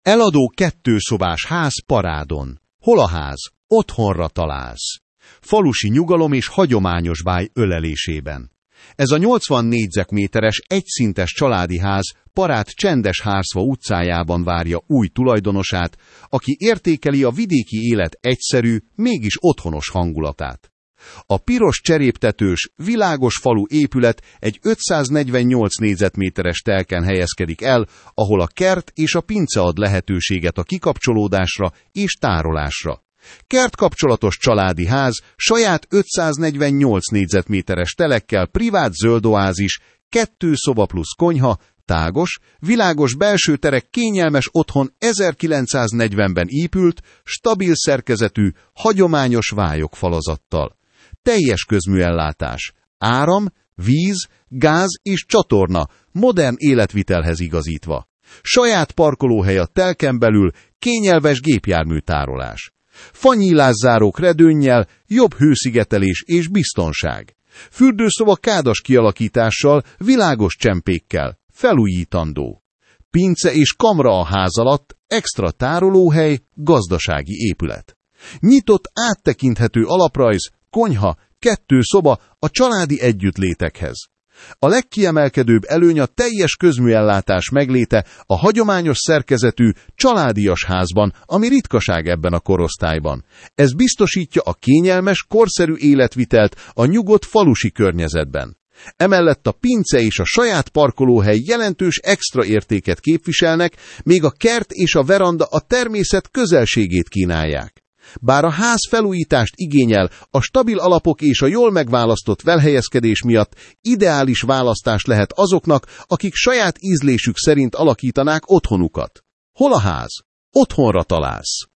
Eladó 2 szobás ház Parádon. Hol a ház? Otthonra találsz. Falusi nyugalom és hagyományos báj ölelésében. Ez a 80 négyzetméteres, egyszintes családi ház Parád Csendeshárzfa utcájában várja új tulajdonosát, aki értékeli a vidéki élet egyszerű, mégis otthonos hangulatát. A piros cseréptetős, világos falu épület egy 548 négyzetméteres telken helyezkedik el, ahol a kert és a pince ad lehetőséget a kikapcsolódásra és tárolásra. Kertkapcsolatos családi ház, saját 548 négyzetméteres telekkel, privát zöldoázis, 2 szoba plusz konyha, tágos, világos belső terek, kényelmes otthon 1940-ben épült, stabil szerkezetű, hagyományos vályogfalazattal. Teljes közműellátás, áram, víz, gáz és csatorna, modern életvitelhez igazítva. Saját parkolóhely a telken belül, kényelmes gépjárműtárolás. Fanyílászárók redőnnyel, jobb hőszigetelés és biztonság. Fürdőszoba kádas kialakítással, világos csempékkel, felújítandó. Pince és kamra a ház alatt, extra tárolóhely, gazdasági épület. Nyitott, áttekinthető alaprajz, konyha, 2 szoba a családi együttlétekhez. A legkiemelkedőbb előny a teljes közműellátás megléte a hagyományos szerkezetű, családias házban, ami ritkaság ebben a korosztályban. Ez biztosítja a kényelmes, korszerű életvitelt a nyugodt falusi környezetben. Emellett a pince és a saját parkolóhely jelentős extra értéket képviselnek, még a kert és a veranda a természet közelségét kínálják. Bár a ház felújítást igényel, a stabil alapok és a jól megválasztott velhelyezkedés miatt ideális választás lehet azoknak, akik saját ízlésük szerint alakítanák otthonukat. Hol a ház? Otthonra találsz.